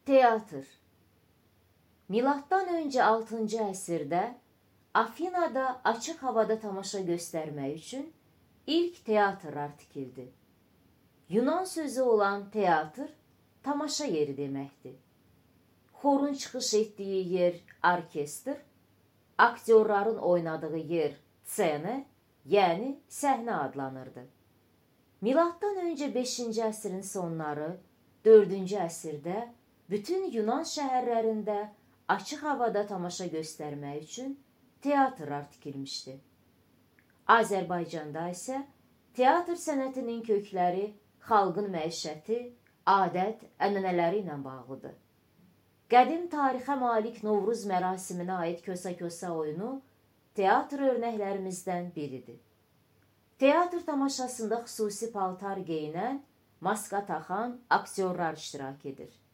Teatr. Miladdan öncə 6-cı əsrdə Afinada açıq havada tamaşa göstərmək üçün ilk teatrlar tikildi. Yunan sözü olan teatr, tamaşa yeri deməkdir. Xorun çıxış etdiyi yer orkestr, aktyorların oynadığı yer ssenə, yəni səhnə adlanırdı. Miladdan öncə 5-ci əsrin sonları, 4-cü əsrdə bütün Yunan şəhərlərində açıq havada tamaşa göstərmək üçün teatrlar tikilmişdi. Azərbaycanda isə teatr sənətinin kökləri xalqın məişəti, adət, ənənələri ilə bağlıdır. Qədim tarixə malik Novruz mərasiminə aid Kösə-Kösə oyunu teatr örnəklərimizdən biridir. Teatr tamaşasında xüsusi paltar geyinən, maska taxan aktyorlar iştirak edir.